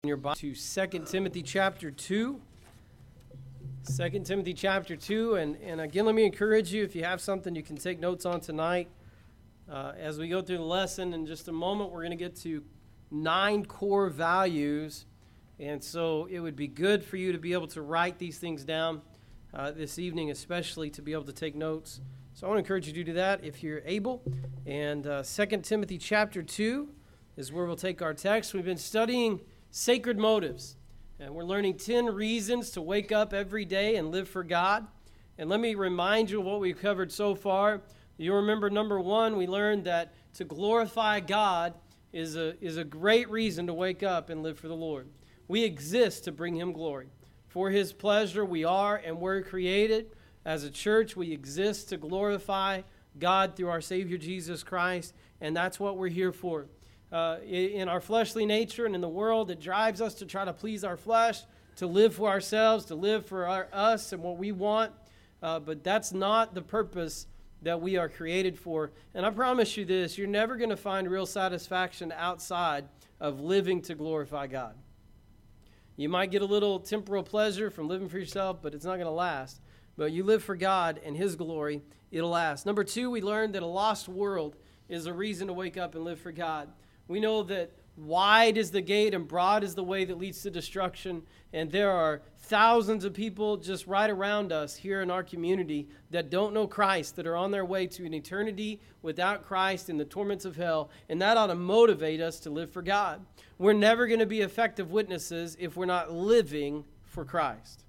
your Bible to 2 Timothy chapter 2. 2 Timothy chapter 2, and again, let me encourage you, if you have something you can take notes on tonight. As we go through the lesson, in just a moment, we're going to get to 9 core values, and so it would be good for you to be able to write these things down this evening, especially to be able to take notes. So I want to encourage you to do that if you're able. And 2 Timothy chapter 2 is where we'll take our text. We've been studying sacred motives, and we're learning 10 reasons to wake up every day and live for God. And let me remind you of what we've covered so far. You remember, number 1, we learned that to glorify God is a great reason to wake up and live for the Lord. We exist to bring Him glory. For His pleasure we are and we're created. As a church, we exist to glorify God through our Savior Jesus Christ, and that's what we're here for. In our fleshly nature and in the world, it drives us to try to please our flesh, to live for ourselves, to live for us and what we want, but that's not the purpose that we are created for. And I promise you this, you're never going to find real satisfaction outside of living to glorify God. You might get a little temporal pleasure from living for yourself, but it's not going to last. But you live for God and His glory, it'll last. Number 2, we learned that a lost world is a reason to wake up and live for God. We know that wide is the gate and broad is the way that leads to destruction, and there are thousands of people just right around us here in our community that don't know Christ, that are on their way to an eternity without Christ in the torments of hell, and that ought to motivate us to live for God. We're never going to be effective witnesses if we're not living for Christ.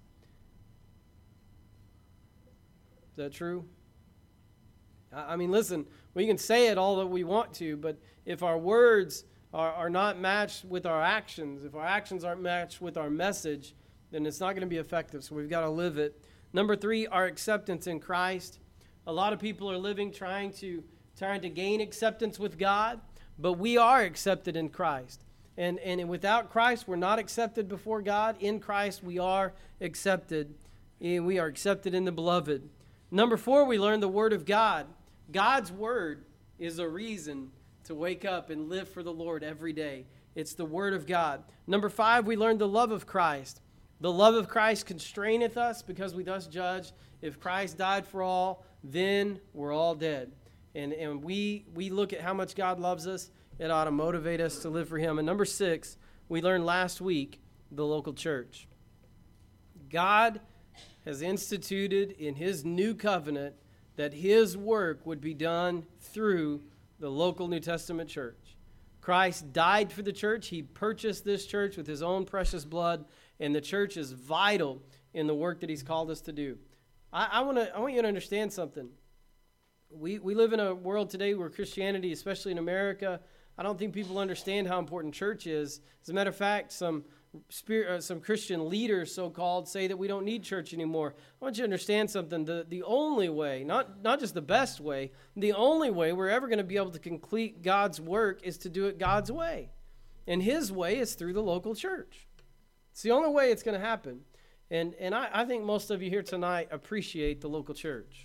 Is that true? I mean, listen, we can say it all that we want to, but if our words are not matched with our actions, if our actions aren't matched with our message, then it's not going to be effective, so we've got to live it. Number 3, our acceptance in Christ. A lot of people are living trying to gain acceptance with God, but we are accepted in Christ. And without Christ, we're not accepted before God. In Christ, we are accepted. We are accepted in the beloved. Number 4, we learn the Word of God. God's Word is a reason to wake up and live for the Lord every day. It's the Word of God. Number 5, we learn the love of Christ. The love of Christ constraineth us because we thus judge. If Christ died for all, then we're all dead. And we look at how much God loves us. It ought to motivate us to live for Him. And number 6, we learned last week the local church. God has instituted in His new covenant that His work would be done through the local New Testament church. Christ died for the church. He purchased this church with His own precious blood, and the church is vital in the work that He's called us to do. I want you to understand something. We live in a world today where Christianity, especially in America, I don't think people understand how important church is. As a matter of fact, some Christian leaders, so-called, say that we don't need church anymore. I want you to understand something. The only way, not just the best way, the only way we're ever going to be able to complete God's work is to do it God's way. And His way is through the local church. It's the only way it's going to happen. And I think most of you here tonight appreciate the local church.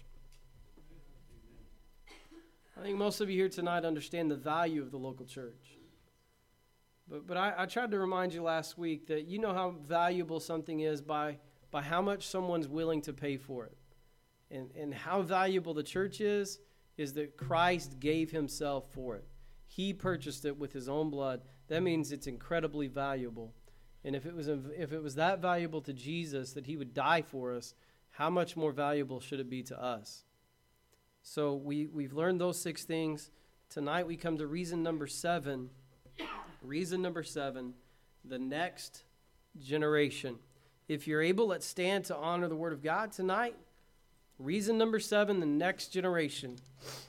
I think most of you here tonight understand the value of the local church. But I tried to remind you last week that you know how valuable something is by how much someone's willing to pay for it. And how valuable the church is that Christ gave Himself for it. He purchased it with His own blood. That means it's incredibly valuable. And if it was that valuable to Jesus that He would die for us, how much more valuable should it be to us? So we've learned those 6 things. Tonight we come to reason number 7. Reason number 7, the next generation. If you're able, let's stand to honor the Word of God tonight. Reason number 7, the next generation.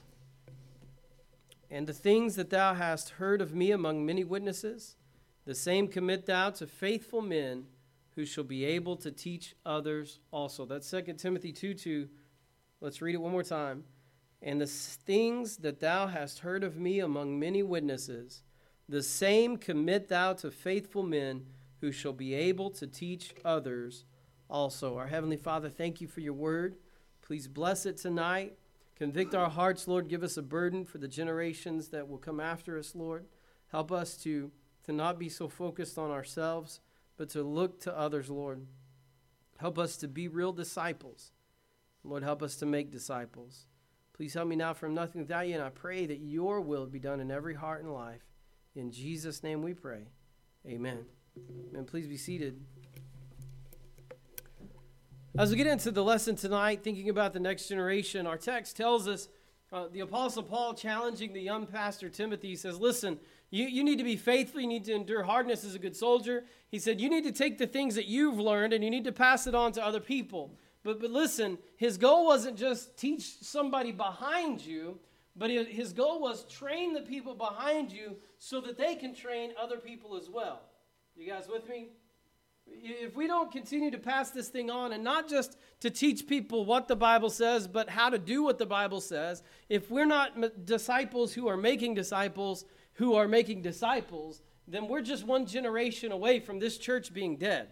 And the things that thou hast heard of me among many witnesses, the same commit thou to faithful men who shall be able to teach others also. That's 2 Timothy 2:2. Let's read it one more time. And the things that thou hast heard of me among many witnesses, the same commit thou to faithful men who shall be able to teach others also. Our Heavenly Father, thank You for Your word. Please bless it tonight. Convict our hearts, Lord. Give us a burden for the generations that will come after us, Lord. Help us to to not be so focused on ourselves, but to look to others, Lord. Help us to be real disciples. Lord, help us to make disciples. Please help me now from nothing without you, and I pray that your will be done in every heart and life. In Jesus' name we pray. Amen. And please be seated. As we get into the lesson tonight, thinking about the next generation, our text tells us, the Apostle Paul challenging the young pastor Timothy, says, listen, you need to be faithful, you need to endure hardness as a good soldier. He said, you need to take the things that you've learned and you need to pass it on to other people. But listen, his goal wasn't just teach somebody behind you, but his goal was train the people behind you so that they can train other people as well. You guys with me? If we don't continue to pass this thing on, and not just to teach people what the Bible says, but how to do what the Bible says, if we're not disciples who are making disciples, then we're just one generation away from this church being dead.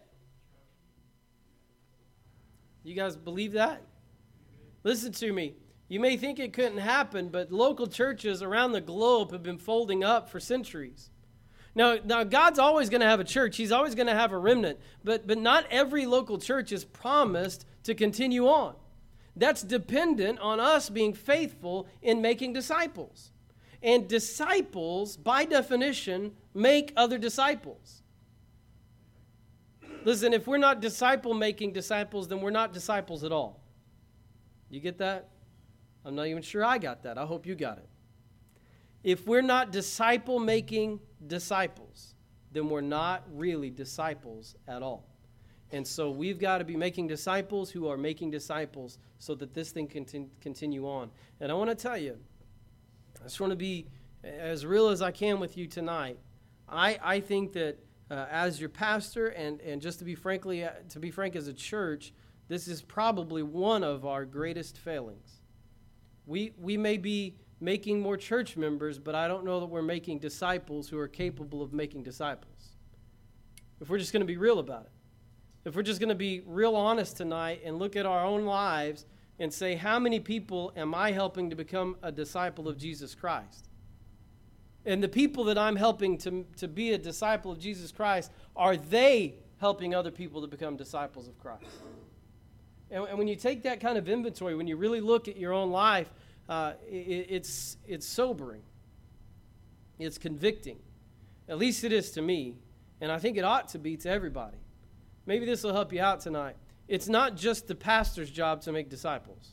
You guys believe that? Listen to me. You may think it couldn't happen, but local churches around the globe have been folding up for centuries. Now God's always going to have a church. He's always going to have a remnant. But not every local church is promised to continue on. That's dependent on us being faithful in making disciples. And disciples, by definition, make other disciples. Listen, if we're not disciple-making disciples, then we're not disciples at all. You get that? I'm not even sure I got that. I hope you got it. If we're not disciple-making disciples, then we're not really disciples at all. And so we've got to be making disciples who are making disciples so that this thing can continue on. And I want to tell you, I just want to be as real as I can with you tonight. I think that as your pastor and just to be frank as a church, this is probably one of our greatest failings. We may be making more church members, but I don't know that we're making disciples who are capable of making disciples. If we're just going to be real about it. If we're just going to be real honest tonight and look at our own lives and say, how many people am I helping to become a disciple of Jesus Christ? And the people that I'm helping to be a disciple of Jesus Christ, are they helping other people to become disciples of Christ? And when you take that kind of inventory, when you really look at your own life, it's sobering. It's convicting. At least it is to me. And I think it ought to be to everybody. Maybe this will help you out tonight. It's not just the pastor's job to make disciples.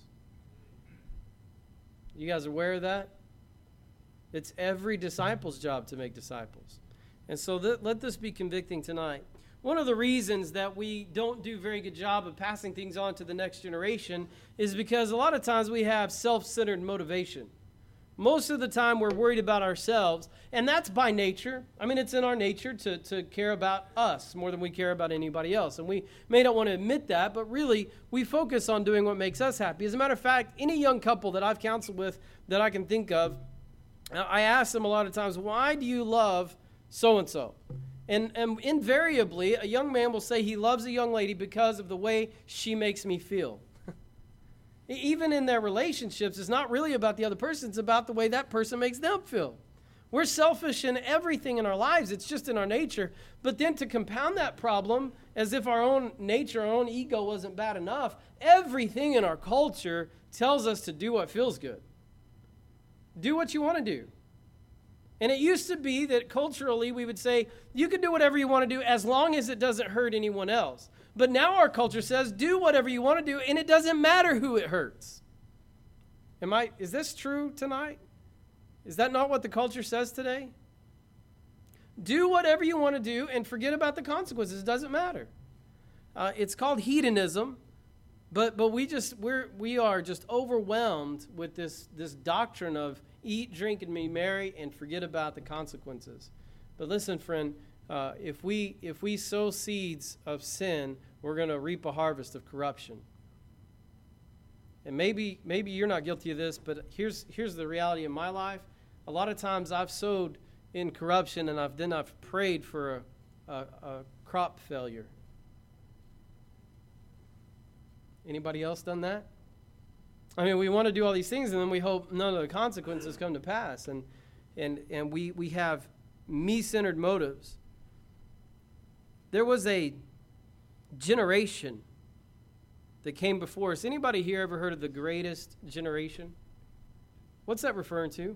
You guys aware of that? It's every disciple's job to make disciples. And so let this be convicting tonight. One of the reasons that we don't do a very good job of passing things on to the next generation is because a lot of times we have self-centered motivation. Most of the time we're worried about ourselves, and that's by nature. I mean, it's in our nature to care about us more than we care about anybody else. And we may not want to admit that, but really we focus on doing what makes us happy. As a matter of fact, any young couple that I've counseled with that I can think of, I ask them a lot of times, why do you love so-and-so? And invariably, a young man will say he loves a young lady because of the way she makes me feel. Even in their relationships, it's not really about the other person. It's about the way that person makes them feel. We're selfish in everything in our lives. It's just in our nature. But then to compound that problem, as if our own nature, our own ego wasn't bad enough, everything in our culture tells us to do what feels good. Do what you want to do. And it used to be that culturally we would say, you can do whatever you want to do as long as it doesn't hurt anyone else. But now our culture says, do whatever you want to do, and it doesn't matter who it hurts. Is this true tonight? Is that not what the culture says today? Do whatever you want to do and forget about the consequences. It doesn't matter. It's called hedonism, but we are just overwhelmed with this doctrine of eat, drink, and be merry, and forget about the consequences. But listen, friend, if we sow seeds of sin, we're going to reap a harvest of corruption. And maybe you're not guilty of this, but here's the reality in my life. A lot of times I've sowed in corruption, and I've prayed for a crop failure. Anybody else done that? I mean, we want to do all these things, and then we hope none of the consequences come to pass. And we have me-centered motives. There was a generation that came before us. Anybody here ever heard of the greatest generation? What's that referring to?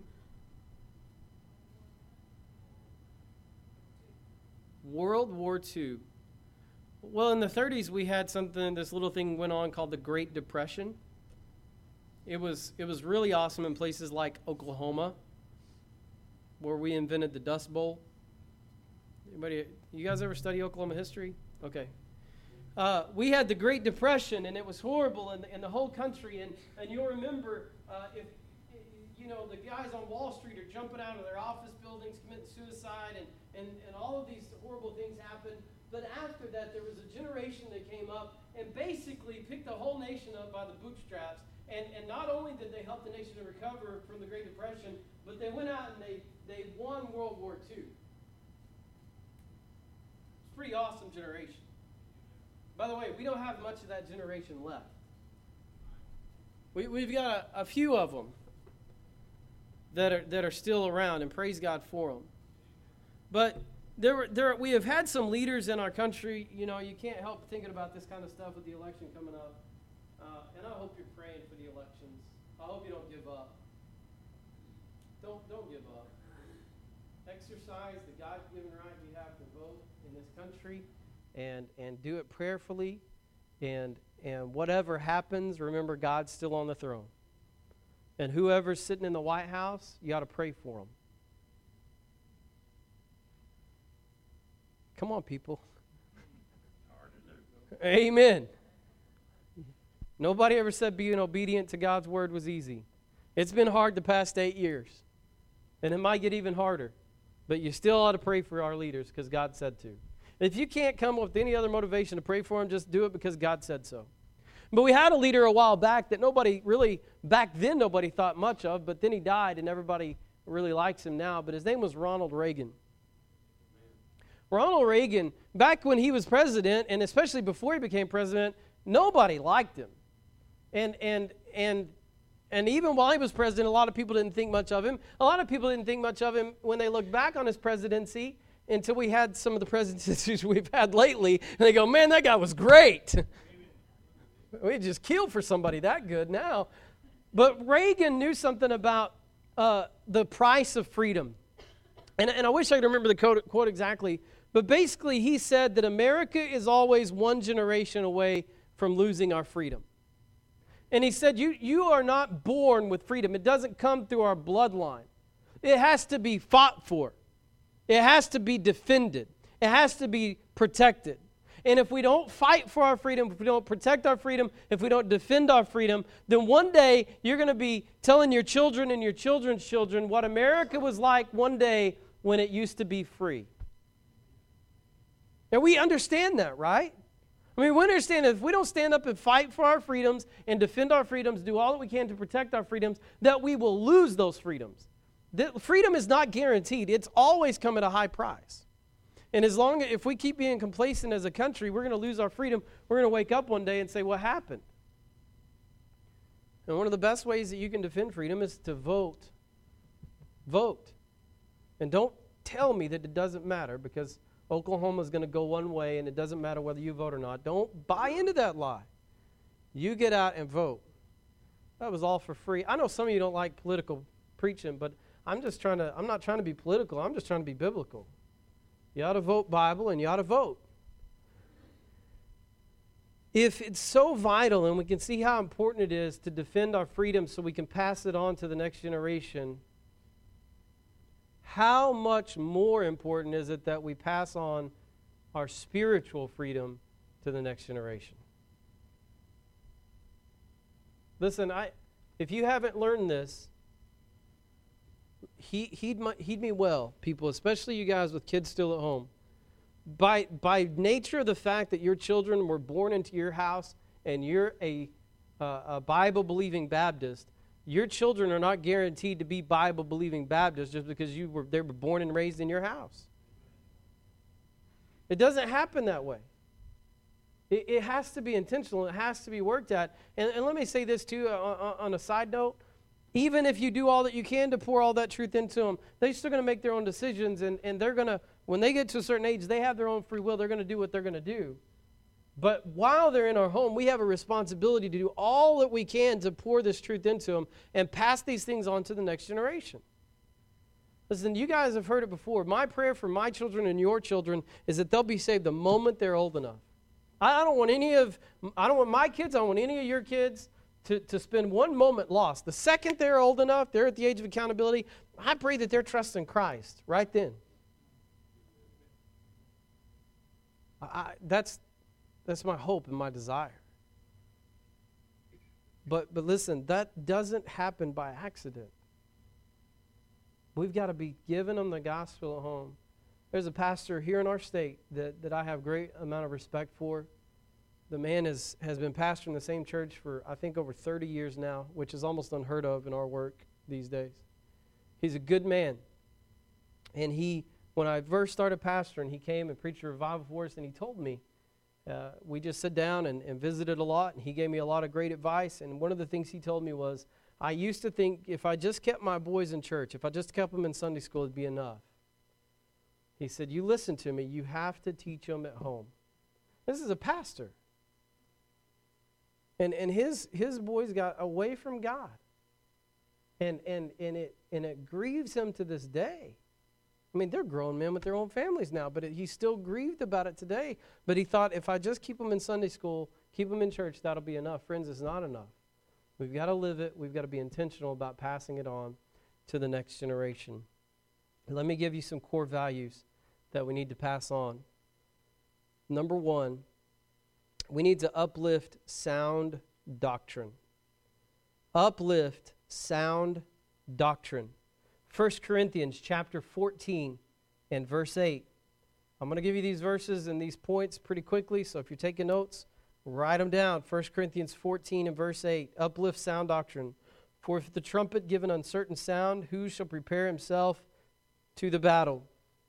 World War II. Well, in the 30s, we had this little thing went on called the Great Depression. It was really awesome in places like Oklahoma, where we invented the Dust Bowl. You guys ever study Oklahoma history? Okay. We had the Great Depression, and it was horrible in the whole country. And you'll remember, if the guys on Wall Street are jumping out of their office buildings, committing suicide, and all of these horrible things happened. But after that, there was a generation that came up and basically picked the whole nation up by the bootstraps. And not only did they help the nation to recover from the Great Depression, but they went out and they won World War II. It's a pretty awesome generation. By the way, we don't have much of that generation left. We've got a few of them that are still around, and praise God for them. But we have had some leaders in our country. You can't help thinking about this kind of stuff with the election coming up. And I hope you're praying for the elections. I hope you don't give up. Don't give up. Exercise the God-given right you have to vote in this country, and do it prayerfully. And whatever happens, remember God's still on the throne. And whoever's sitting in the White House, you got to pray for them. Come on, people. Amen. Nobody ever said being obedient to God's word was easy. It's been hard the past 8 years. And it might get even harder. But you still ought to pray for our leaders because God said to. If you can't come up with any other motivation to pray for them, just do it because God said so. But we had a leader a while back that back then nobody thought much of, but then he died and everybody really likes him now. But his name was Ronald Reagan. Ronald Reagan, back when he was president, and especially before he became president, nobody liked him. And even while he was president, a lot of people didn't think much of him. A lot of people didn't think much of him when they look back on his presidency until we had some of the presidencies we've had lately. And they go, man, that guy was great. We just killed for somebody that good now. But Reagan knew something about the price of freedom. And I wish I could remember the quote exactly. But basically he said that America is always one generation away from losing our freedom. And he said, you are not born with freedom. It doesn't come through our bloodline. It has to be fought for. It has to be defended. It has to be protected. And if we don't fight for our freedom, if we don't protect our freedom, if we don't defend our freedom, then one day you're going to be telling your children and your children's children what America was like one day when it used to be free. And we understand that, right? I mean, we understand that if we don't stand up and fight for our freedoms and defend our freedoms, do all that we can to protect our freedoms, that we will lose those freedoms. Freedom is not guaranteed. It's always come at a high price. And if we keep being complacent as a country, we're going to lose our freedom. We're going to wake up one day and say, what happened? And one of the best ways that you can defend freedom is to vote. Vote. And don't tell me that it doesn't matter because Oklahoma is going to go one way and it doesn't matter whether you vote or not. Don't buy into that lie. You get out and vote. That was all for free. I know some of you don't like political preaching, but I'm not trying to be political. I'm just trying to be biblical. You ought to vote Bible and you ought to vote. If it's so vital and we can see how important it is to defend our freedom so we can pass it on to the next generation, how much more important is it that we pass on our spiritual freedom to the next generation? Listen, if you haven't learned this, heed me well, people, especially you guys with kids still at home. By nature of the fact that your children were born into your house and you're a Bible-believing Baptist, your children are not guaranteed to be Bible-believing Baptists just because they were born and raised in your house. It doesn't happen that way. It has to be intentional. It has to be worked at. And let me say this too on a side note. Even if you do all that you can to pour all that truth into them, they're still going to make their own decisions, and they're going to, when they get to a certain age, they have their own free will. They're going to do what they're going to do. But while they're in our home, we have a responsibility to do all that we can to pour this truth into them and pass these things on to the next generation. Listen, you guys have heard it before. My prayer for my children and your children is that they'll be saved the moment they're old enough. I don't want my kids, I don't want any of your kids to spend one moment lost. The second they're old enough, they're at the age of accountability, I pray that they're trusting Christ right then. That's my hope and my desire. But listen, that doesn't happen by accident. We've got to be giving them the gospel at home. There's a pastor here in our state that I have great amount of respect for. The man has been pastoring the same church for, I think, over 30 years now, which is almost unheard of in our work these days. He's a good man. And when I first started pastoring, he came and preached a revival for us, and he told me, we just sat down and visited a lot, and he gave me a lot of great advice. And one of the things he told me was, I used to think if I just kept my boys in church, if I just kept them in Sunday school, it'd be enough. He said, you listen to me, you have to teach them at home. This is a pastor. And his boys got away from God. And it grieves him to this day. I mean, they're grown men with their own families now, but he's still grieved about it today. But he thought, if I just keep them in Sunday school, keep them in church, that'll be enough. Friends, it's not enough. We've got to live it. We've got to be intentional about passing it on to the next generation. Let me give you some core values that we need to pass on. Number one, we need to uplift sound doctrine. Uplift sound doctrine. 1 Corinthians chapter 14 and verse 8. I'm going to give you these verses and these points pretty quickly, so if you're taking notes, write them down. 1 Corinthians 14 and verse 8. Uplift sound doctrine. For if the trumpet give an uncertain sound, who shall prepare himself to the battle?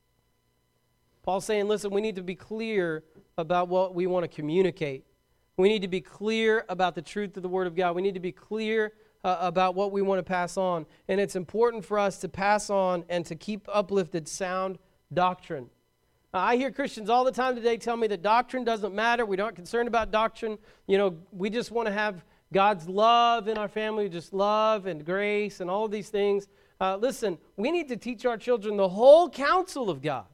Paul's saying, listen, we need to be clear about what we want to communicate. We need to be clear about the truth of the Word of God. We need to be clear about what we want to pass on. And it's important for us to pass on and to keep uplifted sound doctrine. I hear Christians all the time today tell me that doctrine doesn't matter. We're not concerned about doctrine. We just want to have God's love in our family, just love and grace and all of these things. Listen, we need to teach our children the whole counsel of God.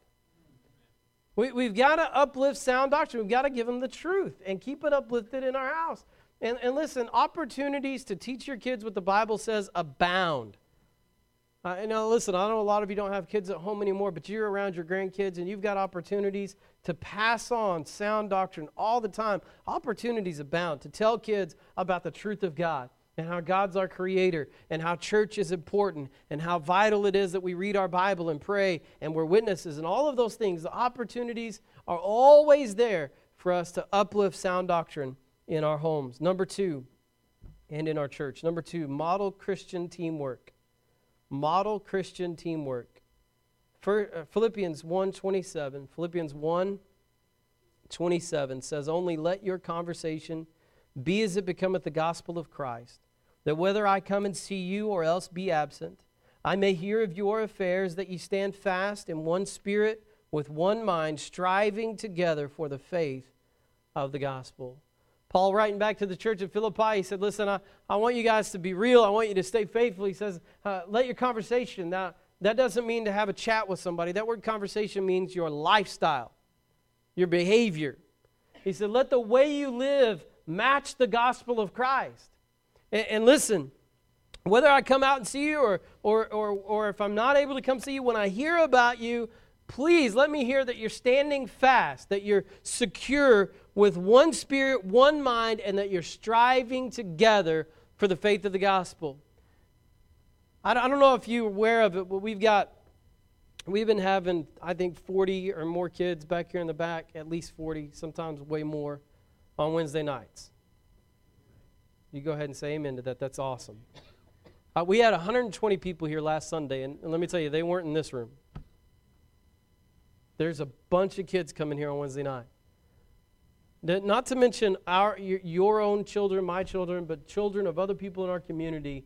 We've got to uplift sound doctrine. We've got to give them the truth and keep it uplifted in our house. And listen, opportunities to teach your kids what the Bible says abound. Listen, I know a lot of you don't have kids at home anymore, but you're around your grandkids and you've got opportunities to pass on sound doctrine all the time. Opportunities abound to tell kids about the truth of God and how God's our creator and how church is important and how vital it is that we read our Bible and pray and we're witnesses and all of those things. The opportunities are always there for us to uplift sound doctrine in our homes. Number two, and in our church. Number two, model Christian teamwork. Model Christian teamwork. Philippians 1:27. Philippians 1:27 says, only let your conversation be as it becometh the gospel of Christ, that whether I come and see you or else be absent, I may hear of your affairs, that ye stand fast in one spirit, with one mind, striving together for the faith of the gospel. Paul, writing back to the church at Philippi, he said, listen, I want you guys to be real. I want you to stay faithful. He says, let your conversation. Now, that doesn't mean to have a chat with somebody. That word conversation means your lifestyle, your behavior. He said, let the way you live match the gospel of Christ. And listen, whether I come out and see you or if I'm not able to come see you, when I hear about you, please let me hear that you're standing fast, that you're secure with one spirit, one mind, and that you're striving together for the faith of the gospel. I don't know if you're aware of it, but we've been having, I think, 40 or more kids back here in the back, at least 40, sometimes way more, on Wednesday nights. You go ahead and say amen to that. That's awesome. We had 120 people here last Sunday, and let me tell you, they weren't in this room. There's a bunch of kids coming here on Wednesday night. Not to mention your own children, my children, but children of other people in our community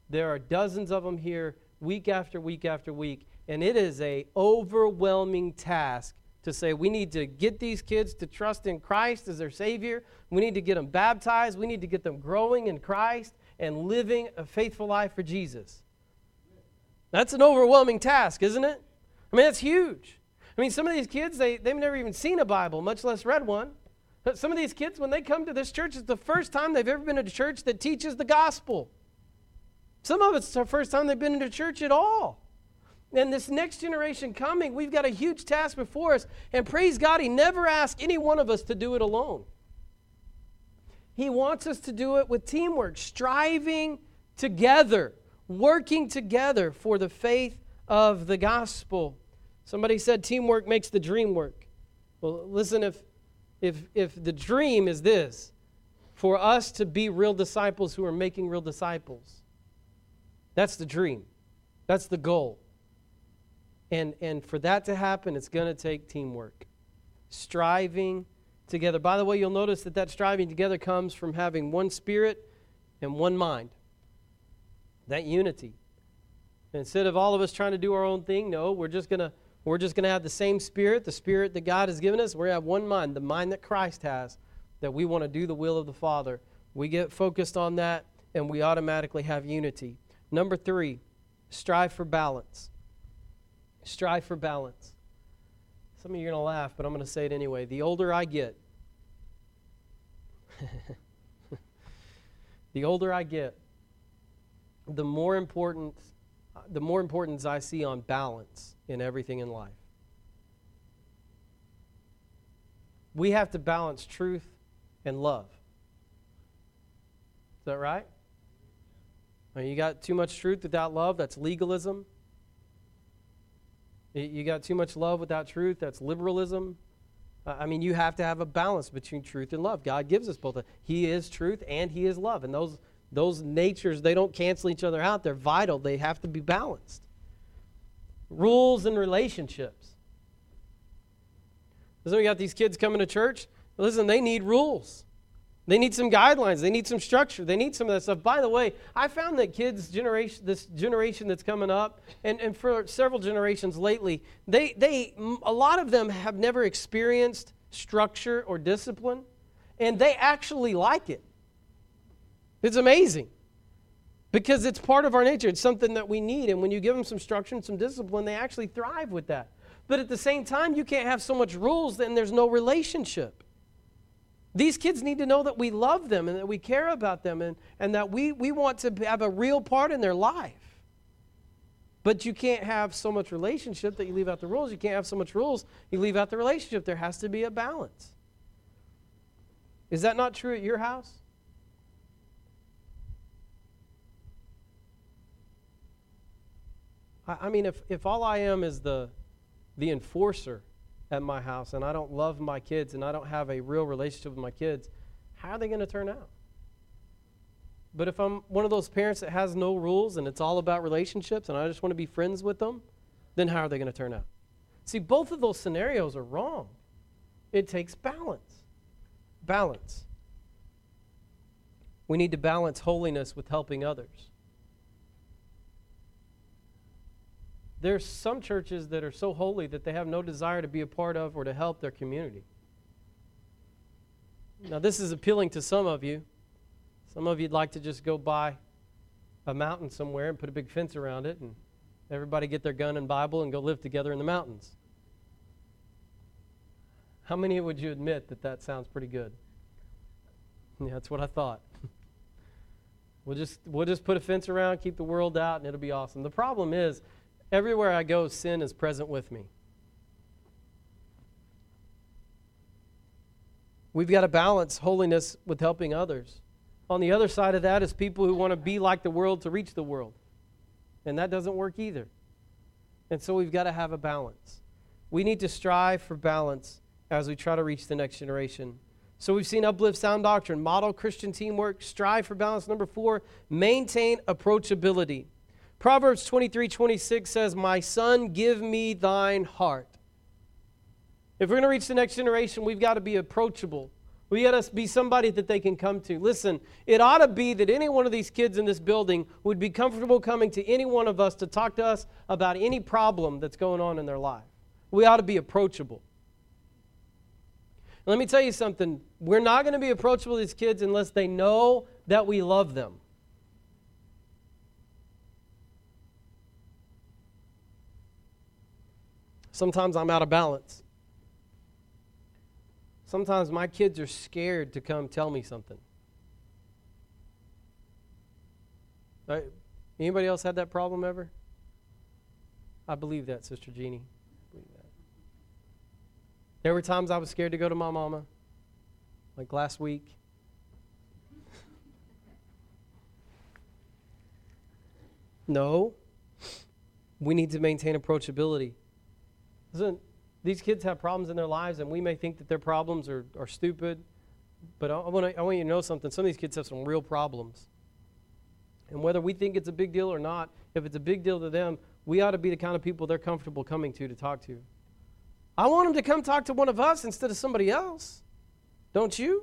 There are dozens of them here week after week after week. And it is an overwhelming task to say we need to get these kids to trust in Christ as their Savior. We need to get them baptized. We need to get them growing in Christ and living a faithful life for Jesus. That's an overwhelming task, isn't it? I mean, that's huge. I mean, some of these kids, they've never even seen a Bible, much less read one. But some of these kids, when they come to this church, it's the first time they've ever been to a church that teaches the gospel. Some of it's the first time they've been into church at all. And this next generation coming, we've got a huge task before us. And praise God, He never asked any one of us to do it alone. He wants us to do it with teamwork, striving together, working together for the faith of the gospel. Somebody said teamwork makes the dream work. Well, listen, if the dream is this, for us to be real disciples who are making real disciples, that's the dream. That's the goal. And for that to happen, it's going to take teamwork. Striving together. By the way, you'll notice that striving together comes from having one spirit and one mind. That unity. Instead of all of us trying to do our own thing, no, we're just going to have the same spirit, the spirit that God has given us. We have one mind, the mind that Christ has, that we want to do the will of the Father. We get focused on that, and we automatically have unity. Number 3, strive for balance. Strive for balance. Some of you are going to laugh, but I'm going to say it anyway. The older I get, the more importance I see on balance in everything in life. We have to balance truth and love. Is that right? I mean, you got too much truth without love, that's legalism. You got too much love without truth, that's liberalism. I mean, you have to have a balance between truth and love. God gives us both. He is truth and He is love. And those natures, they don't cancel each other out. They're vital. They have to be balanced. Rules and relationships. So we got these kids coming to church. Listen, they need rules. They need some guidelines. They need some structure. They need some of that stuff. By the way, I found that this generation that's coming up, and for several generations lately, a lot of them have never experienced structure or discipline, and they actually like it. It's amazing because it's part of our nature. It's something that we need, and when you give them some structure and some discipline, they actually thrive with that. But at the same time, you can't have so much rules, then there's no relationship. These kids need to know that we love them and that we care about them and that we want to have a real part in their life. But you can't have so much relationship that you leave out the rules. You can't have so much rules, you leave out the relationship. There has to be a balance. Is that not true at your house? I mean, if all I am is the enforcer at my house and I don't love my kids and I don't have a real relationship with my kids, how are they going to turn out? But if I'm one of those parents that has no rules and it's all about relationships and I just want to be friends with them, then how are they going to turn out? See, both of those scenarios are wrong. It takes balance. Balance. We need to balance holiness with helping others. There's some churches that are so holy that they have no desire to be a part of or to help their community. Now, this is appealing to some of you. Some of you'd like to just go buy a mountain somewhere and put a big fence around it and everybody get their gun and Bible and go live together in the mountains. How many would you admit that sounds pretty good? Yeah, that's what I thought. We'll just put a fence around, keep the world out, and it'll be awesome. The problem is, everywhere I go, sin is present with me. We've got to balance holiness with helping others. On the other side of that is people who want to be like the world to reach the world. And that doesn't work either. And so we've got to have a balance. We need to strive for balance as we try to reach the next generation. So we've seen uplift sound doctrine, model Christian teamwork, strive for balance. Number 4, maintain approachability. Proverbs 23:26 says, "My son, give me thine heart." If we're going to reach the next generation, we've got to be approachable. We got to be somebody that they can come to. Listen, it ought to be that any one of these kids in this building would be comfortable coming to any one of us to talk to us about any problem that's going on in their life. We ought to be approachable. Let me tell you something. We're not going to be approachable to these kids unless they know that we love them. Sometimes I'm out of balance. Sometimes my kids are scared to come tell me something. Right? Anybody else had that problem ever? I believe that, Sister Jeannie. I believe that. There were times I was scared to go to my mama, like last week. No, we need to maintain approachability. Listen, these kids have problems in their lives, and we may think that their problems are stupid, but I want you to know something. Some of these kids have some real problems. And whether we think it's a big deal or not, if it's a big deal to them, we ought to be the kind of people they're comfortable coming to talk to. I want them to come talk to one of us instead of somebody else. Don't you?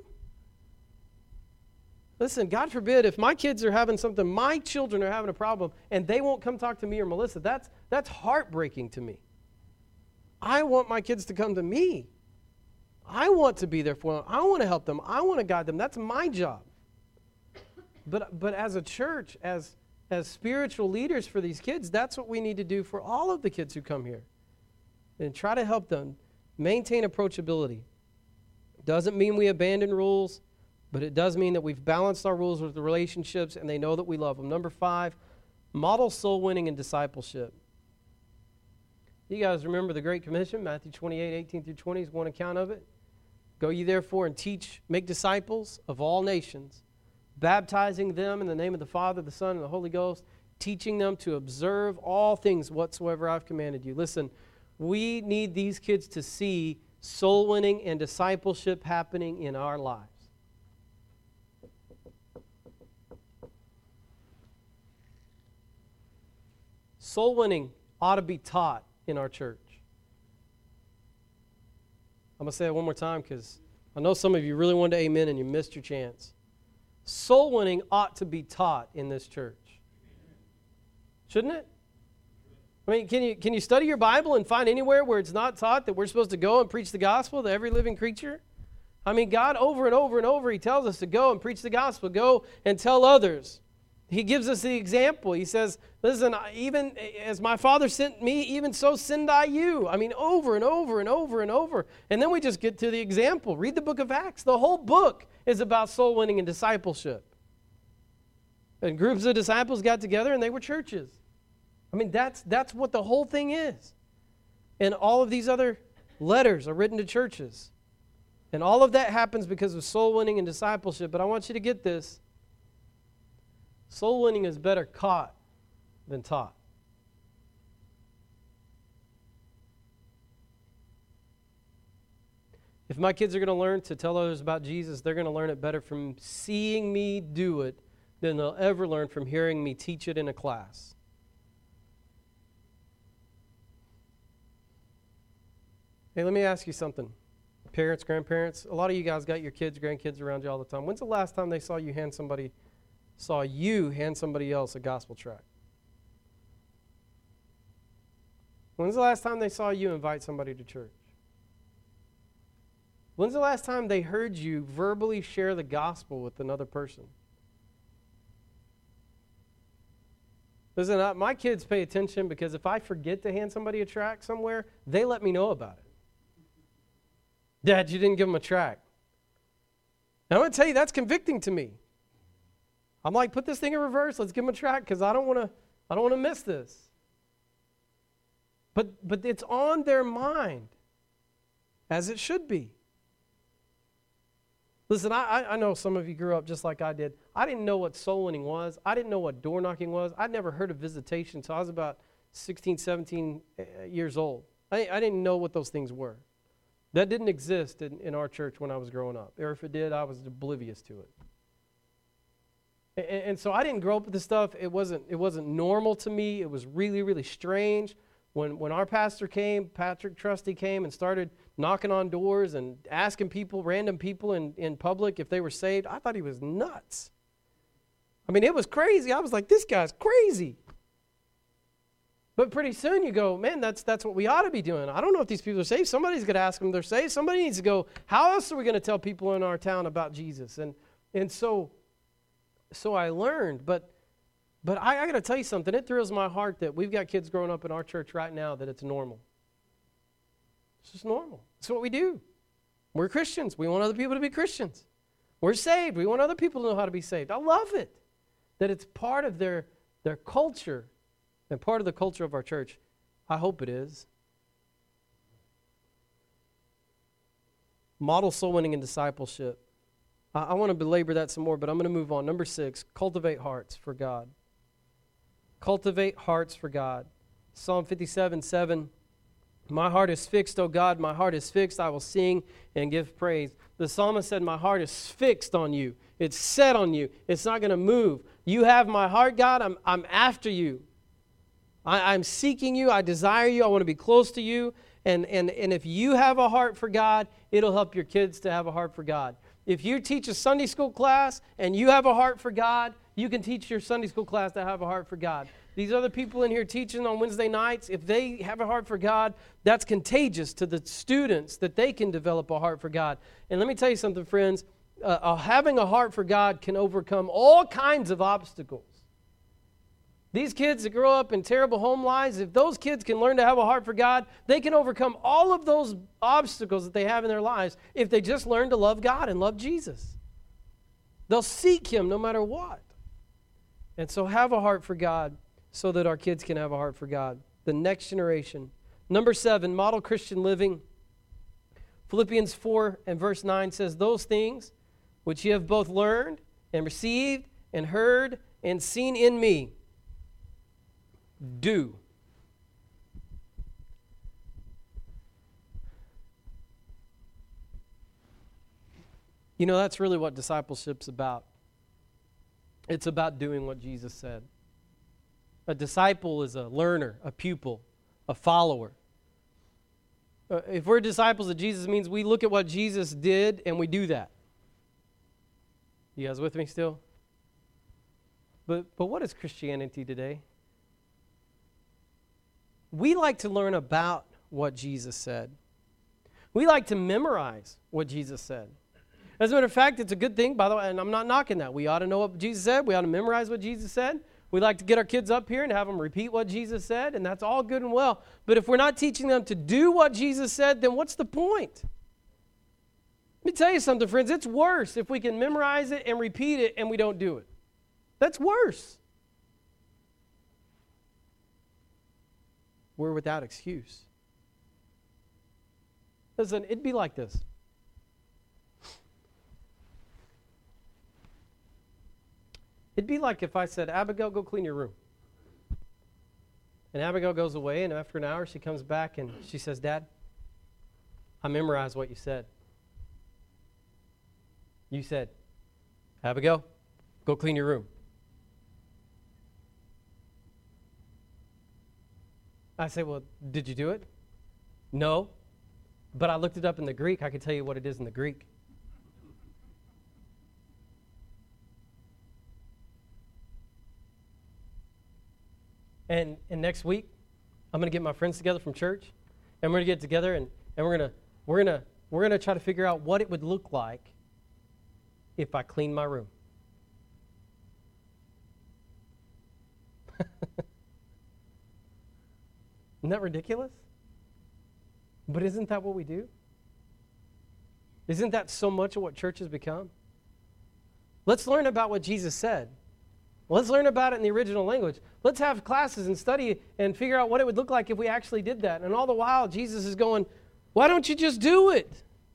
Listen, God forbid, if my kids are having something, my children are having a problem, and they won't come talk to me or Melissa, that's heartbreaking to me. I want my kids to come to me. I want to be there for them. I want to help them. I want to guide them. That's my job. But as a church, as spiritual leaders for these kids, that's what we need to do for all of the kids who come here. And try to help them maintain approachability. Doesn't mean we abandon rules, but it does mean that we've balanced our rules with the relationships and they know that we love them. Number 5, model soul winning and discipleship. You guys remember the Great Commission, Matthew 28, 18 through 20 is one account of it. Go ye therefore and teach, make disciples of all nations, baptizing them in the name of the Father, the Son, and the Holy Ghost, teaching them to observe all things whatsoever I've commanded you. Listen, we need these kids to see soul winning and discipleship happening in our lives. Soul winning ought to be taught in our church. I'm going to say it one more time because I know some of you really wanted to amen and you missed your chance. Soul winning ought to be taught in this church. Shouldn't it? I mean, can you study your Bible and find anywhere where it's not taught that we're supposed to go and preach the gospel to every living creature? I mean, God over and over and over, He tells us to go and preach the gospel, go and tell others. He gives us the example. He says, listen, even as my Father sent me, even so send I you. I mean, over and over and over and over. And then we just get to the example. Read the book of Acts. The whole book is about soul winning and discipleship. And groups of disciples got together and they were churches. I mean, that's what the whole thing is. And all of these other letters are written to churches. And all of that happens because of soul winning and discipleship. But I want you to get this. Soul winning is better caught than taught. If my kids are going to learn to tell others about Jesus, they're going to learn it better from seeing me do it than they'll ever learn from hearing me teach it in a class. Hey, let me ask you something. Parents, grandparents, a lot of you guys got your kids, grandkids around you all the time. When's the last time they saw you hand somebody else a gospel tract? When's the last time they saw you invite somebody to church? When's the last time they heard you verbally share the gospel with another person? Listen, my kids pay attention because if I forget to hand somebody a tract somewhere, they let me know about it. Dad, you didn't give them a tract. Now, I'm going to tell you, that's convicting to me. I'm like, put this thing in reverse. Let's give them a tract because I don't want to miss this. But it's on their mind, as it should be. Listen, I know some of you grew up just like I did. I didn't know what soul winning was. I didn't know what door knocking was. I'd never heard of visitation until I was about 16, 17 years old. I didn't know what those things were. That didn't exist in our church when I was growing up. Or if it did, I was oblivious to it. And so I didn't grow up with this stuff. It wasn't normal to me. It was really, really strange. When our pastor came, Patrick Trusty came and started knocking on doors and asking people, random people in public if they were saved. I thought he was nuts. I mean, it was crazy. I was like, this guy's crazy. But pretty soon you go, man, that's what we ought to be doing. I don't know if these people are saved. Somebody's going to ask them if they're saved. Somebody needs to go, how else are we going to tell people in our town about Jesus? And so I learned, but I got to tell you something. It thrills my heart that we've got kids growing up in our church right now that it's normal. It's just normal. It's what we do. We're Christians. We want other people to be Christians. We're saved. We want other people to know how to be saved. I love it that it's part of their culture and part of the culture of our church. I hope it is. Model soul winning and discipleship. I want to belabor that some more, but I'm going to move on. Number 6, cultivate hearts for God. Cultivate hearts for God. Psalm 57:7. My heart is fixed, O God, my heart is fixed. I will sing and give praise. The psalmist said, my heart is fixed on you. It's set on you. It's not going to move. You have my heart, God. I'm after you. I'm seeking you. I desire you. I want to be close to you. And if you have a heart for God, it'll help your kids to have a heart for God. If you teach a Sunday school class and you have a heart for God, you can teach your Sunday school class to have a heart for God. These other people in here teaching on Wednesday nights, if they have a heart for God, that's contagious to the students that they can develop a heart for God. And let me tell you something, friends. Having a heart for God can overcome all kinds of obstacles. These kids that grow up in terrible home lives, if those kids can learn to have a heart for God, they can overcome all of those obstacles that they have in their lives if they just learn to love God and love Jesus. They'll seek Him no matter what. And so have a heart for God so that our kids can have a heart for God. The next generation. Number 7, model Christian living. Philippians 4 and verse 9 says, those things which ye have both learned and received and heard and seen in me, do. You know, that's really what discipleship's about. It's about doing what Jesus said. A disciple is a learner, a pupil, a follower. If we're disciples of Jesus, it means we look at what Jesus did and we do that. You guys with me still? But what is Christianity today? We like to learn about what Jesus said. We like to memorize what Jesus said. As a matter of fact, it's a good thing, by the way, and I'm not knocking that. We ought to know what Jesus said. We ought to memorize what Jesus said. We like to get our kids up here and have them repeat what Jesus said, and that's all good and well. But if we're not teaching them to do what Jesus said, then what's the point? Let me tell you something, friends. It's worse if we can memorize it and repeat it and we don't do it. That's worse. We're without excuse. Listen, it'd be like this. It'd be like if I said, Abigail, go clean your room. And Abigail goes away, and after an hour she comes back and she says, Dad, I memorized what you said. You said, Abigail, go clean your room. I say, well, did you do it? No, but I looked it up in the Greek. I can tell you what it is in the Greek. And next week, I'm going to get my friends together from church, and we're going to get together, and we're going to try to figure out what it would look like if I cleaned my room. Isn't that ridiculous? But isn't that what we do? Isn't that so much of what church has become? Let's learn about what Jesus said. Let's learn about it in the original language. Let's have classes and study and figure out what it would look like if we actually did that. And all the while, Jesus is going, why don't you just do it?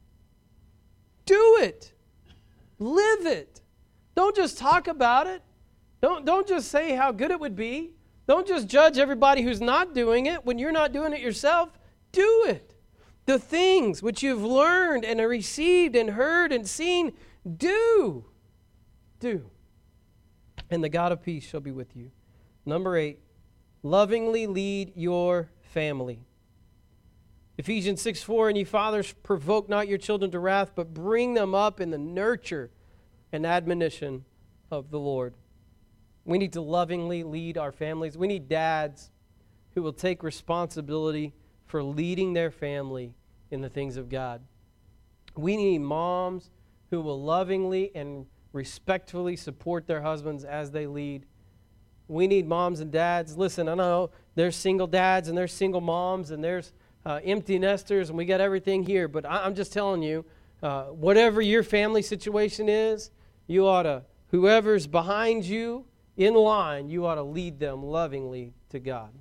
Do it. Live it. Don't just talk about it. Don't just say how good it would be. Don't just judge everybody who's not doing it when you're not doing it yourself. Do it. The things which you've learned and received and heard and seen, do. Do. And the God of peace shall be with you. Number 8, lovingly lead your family. Ephesians 6:4, and ye fathers, provoke not your children to wrath, but bring them up in the nurture and admonition of the Lord. We need to lovingly lead our families. We need dads who will take responsibility for leading their family in the things of God. We need moms who will lovingly and respectfully support their husbands as they lead. We need moms and dads. Listen, I know there's single dads and there's single moms and there's empty nesters, and we got everything here. But I'm just telling you, whatever your family situation is, you ought to, whoever's behind you in line, you ought to lead them lovingly to God.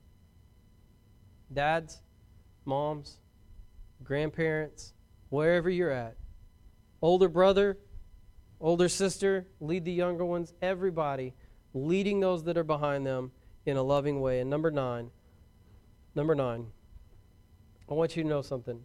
Dads, moms, grandparents, wherever you're at, older brother, older sister, lead the younger ones, everybody leading those that are behind them in a loving way. And number nine, I want you to know something.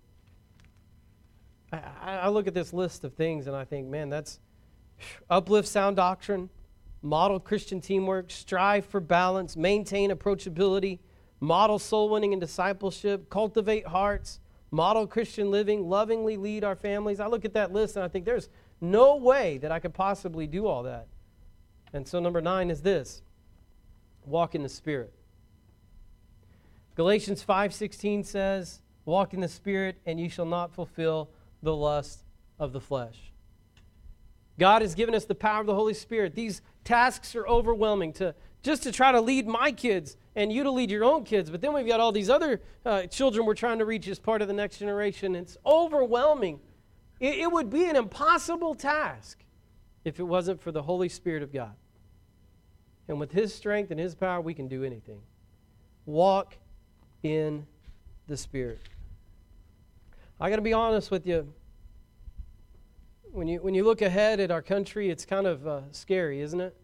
I look at this list of things and I think, man, that's uplift sound doctrine, model Christian teamwork, strive for balance, maintain approachability, model soul winning and discipleship, cultivate hearts, model Christian living, lovingly lead our families. I look at that list and I think there's no way that I could possibly do all that. And so number 9 is this: walk in the Spirit. Galatians 5:16 says, walk in the Spirit, and ye shall not fulfill the lust of the flesh. God has given us the power of the Holy Spirit. These tasks are overwhelming to try to lead my kids and you to lead your own kids. But then we've got all these other children we're trying to reach as part of the next generation. It's overwhelming. It would be an impossible task if it wasn't for the Holy Spirit of God. And with His strength and His power, we can do anything. Walk in the Spirit. I got to be honest with you. When you look ahead at our country, it's kind of scary, isn't it?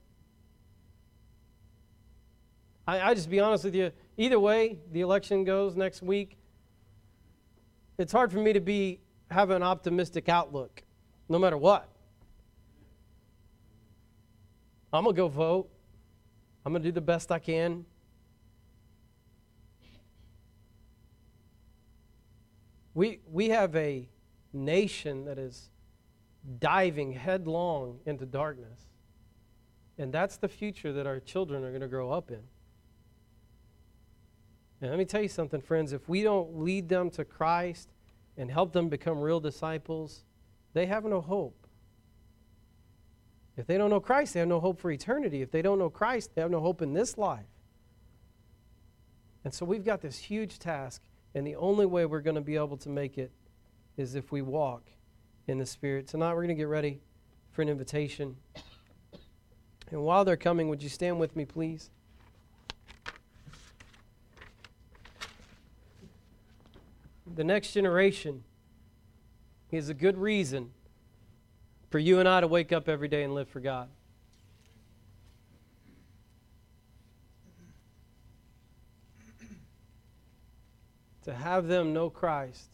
I just be honest with you. Either way the election goes next week, it's hard for me to have an optimistic outlook, no matter what. I'm going to go vote. I'm going to do the best I can. We have a nation that is diving headlong into darkness. And that's the future that our children are going to grow up in. And let me tell you something, friends. If we don't lead them to Christ and help them become real disciples, they have no hope. If they don't know Christ, they have no hope for eternity. If they don't know Christ, they have no hope in this life. And so we've got this huge task, and the only way we're going to be able to make it is if we walk in the Spirit. Tonight we're going to get ready for an invitation. And while they're coming, would you stand with me, please? The next generation is a good reason for you and I to wake up every day and live for God. To have them know Christ,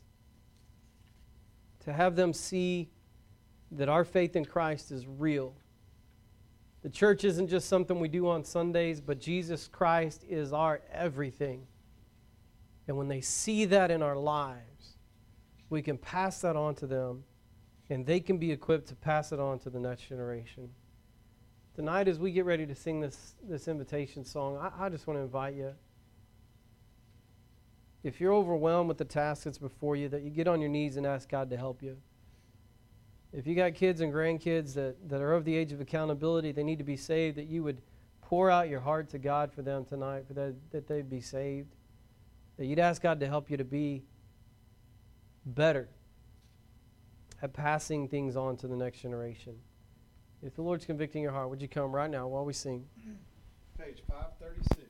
to have them see that our faith in Christ is real. The church isn't just something we do on Sundays, but Jesus Christ is our everything. And when they see that in our lives, we can pass that on to them, and they can be equipped to pass it on to the next generation. Tonight, as we get ready to sing this invitation song, I just want to invite you. If you're overwhelmed with the task that's before you, that you get on your knees and ask God to help you. If you got kids and grandkids that are of the age of accountability, they need to be saved, that you would pour out your heart to God for them tonight, for that they'd be saved. That you'd ask God to help you to be better at passing things on to the next generation. If the Lord's convicting your heart, would you come right now while we sing? Page 536.